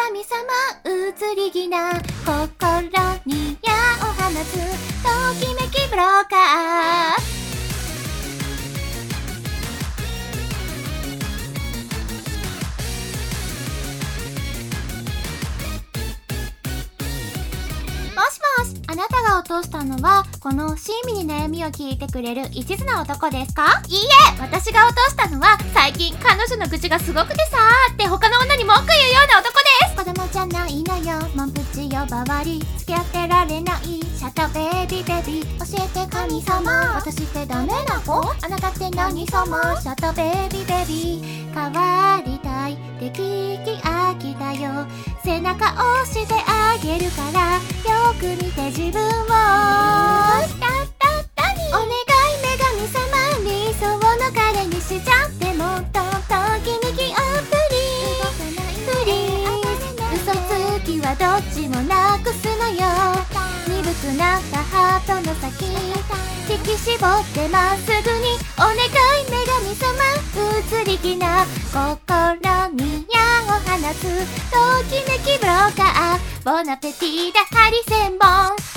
神様移り気な心に矢を放つときめきブローカー。もしもし、あなたが落としたのはこの親身に悩みを聞いてくれる一途な男ですか？いいえ、私が落としたのは最近彼女の愚痴がすごくてさーって他の女に文句言うような男です。子供じゃないのよ、モンプチ呼ばわり付き合ってられないシャトベビーベビー。教えて神様、私ってダメな子？あなたって何様？シャトベビーベビー。変わりたいって聞き飽きたよ。背中押してあげるからよく見て自分を。お願い女神様、理想の彼にしちゃって。もっとときめきをプリーズ。嘘つきはどっちもなくすのよ。鈍くなったハートの先引き絞ってまっすぐに。お願い女神様、移り気な心に矢を放つときめきブローカー。ボナペティだハリセンボン。